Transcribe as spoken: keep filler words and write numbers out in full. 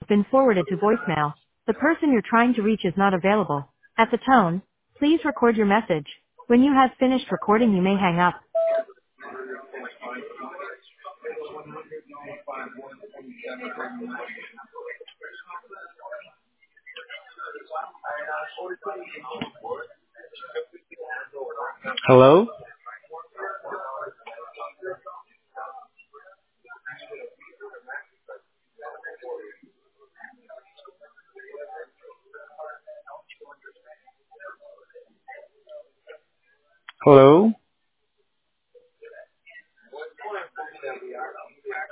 been forwarded to voicemail. The person you're trying to reach is not available. At the tone, please record your message. When you have finished recording, you may hang up. Hello? Hello?